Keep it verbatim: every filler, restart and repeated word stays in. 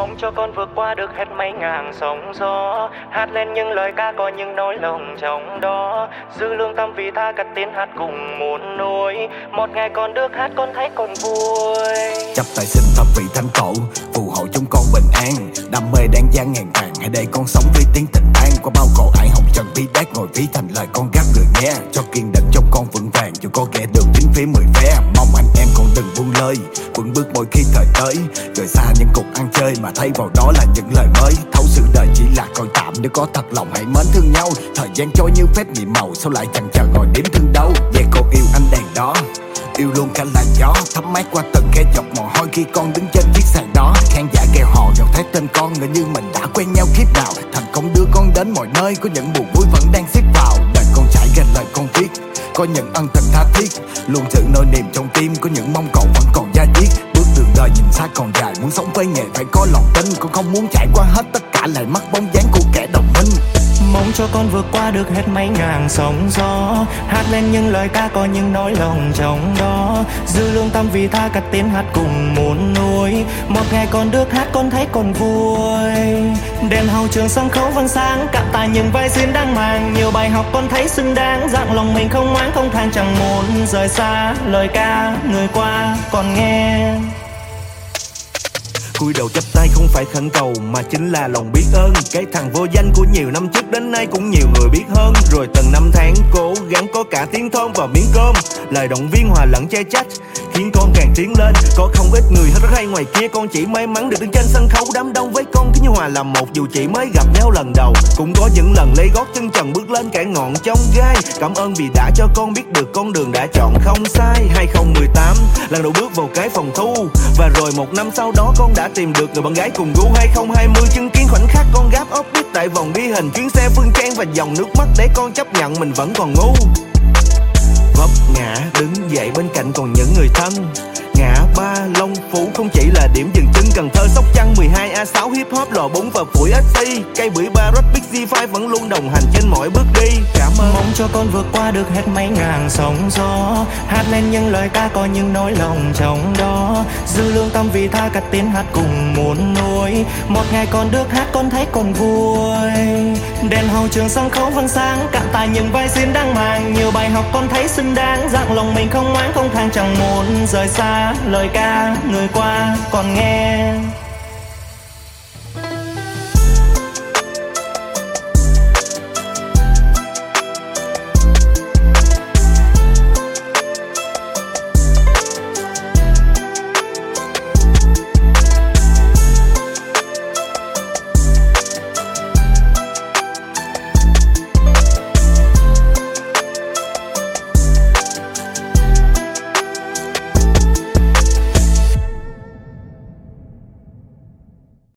Mong cho con vượt qua được hết mấy ngàn sóng gió, hát lên những lời ca có những nỗi lòng trong đó. Giữ lương tâm vì tha cất tiếng hát cùng muốn nuôi, một ngày con được hát con thấy con vui. Chắp tay xin thập vị thánh tổ phù hộ chúng con bình an, đam mê đáng giá ngàn vàng, hãy để con sống với tiếng tình an. Qua bao khổ ải hồng trần bí đát ngồi ví thành lời con gác người nghe, cho kiên định trong con vững vàng dù có kẻ đường chính phía mười phe. Mong anh em con đừng buông lơi, vững bước mỗi khi thời tới, rời xa những cuộc ăn chơi mà thay vào đó là những lời mới. Thấu sự đời chỉ là coi tạm, nếu có thật lòng hãy mến thương nhau. Thời gian trôi như phép nhiệm màu, sao lại chần chờ ngồi đếm thương đâu. Về cô yêu anh đèn đó, yêu luôn cả là gió, thấm mát qua từng khe giọt mồ hôi khi con đứng trên chiếc sàn đó. Khán giả kêu hò dòng thấy tên con ngỡ như mình đã quen nhau kiếp nào. Thành công đưa con đến mọi nơi, có những buồn vui vẫn đang xếp vào. Đời con trải ra lời con viết, có những ân tình tha thiết luôn giữ nỗi niềm trong tim, có những mong cầu vẫn còn da diết. Bước đường đời nhìn xa còn dài, muốn sống với nghề phải có lòng tin. Con không muốn trải qua hết tất cả lại mất bóng dáng của kẻ đồng minh. Mong cho con vượt qua được hết mấy ngàn sóng gió, hát lên những lời ca có những nỗi lòng trong đó. Giữ lương tâm vì tha cất tiếng hát cùng muốn nuôi, một ngày con được hát con thấy còn vui. Đèn hậu trường sân khấu vẫn sáng, cạn tài những vai diễn đang màng. Nhiều bài học con thấy xứng đáng, dặn lòng mình không oán không than, chẳng muốn rời xa lời ca người qua còn nghe. Cúi đầu chắp tay không phải khẩn cầu mà chính là lòng biết ơn. Cái thằng vô danh của nhiều năm trước đến nay cũng nhiều người biết hơn. Rồi từng năm tháng cố gắng có cả tiếng thơm và miếng cơm, lời động viên hòa lẫn che trách khiến con càng tiến lên. Có không ít người hết rất hay ngoài kia, con chỉ may mắn được đứng trên sân khấu. Đám đông với con cứ như hòa làm một dù chỉ mới gặp nhau lần đầu. Cũng có những lần lấy gót chân trần bước lên cả ngọn trong gai. Cảm ơn vì đã cho con biết được con đường đã chọn không sai. Hai không một tám lần đầu bước vào cái phòng thu, và rồi một năm sau đó con đã tìm được người bạn gái cùng gu. Hai không hai không chứng kiến khoảnh khắc con gáp ốp biết tại vòng ghi hình chuyến xe phương trang và dòng nước mắt để con chấp nhận mình vẫn còn ngu. Vấp ngã đứng dậy bên cạnh còn những người thân. Ngã ba Long Phú không chỉ là điểm dừng chân, Cần Thơ Sóc Trăng mười hai A sáu hip hop lò bún và phủi ét xê. Cây bưởi ba Rock Big G năm vẫn luôn đồng hành trên mọi bước đi. Cảm ơn. Mong cho con vượt qua được hết mấy ngàn sóng gió, hát lên những lời ca có những nỗi lòng trong đó. Giữ lương tâm vì tha cất tiếng hát cùng muốn nuôi, một ngày con được hát con thấy còn vui. Đèn hậu trường sân khấu vẫn sáng, cạn tài những vai diễn đang màng. Nhiều bài học con thấy xứng đáng, dặn lòng mình không oán không than, chẳng muốn rời xa lời ca người qua còn nghe.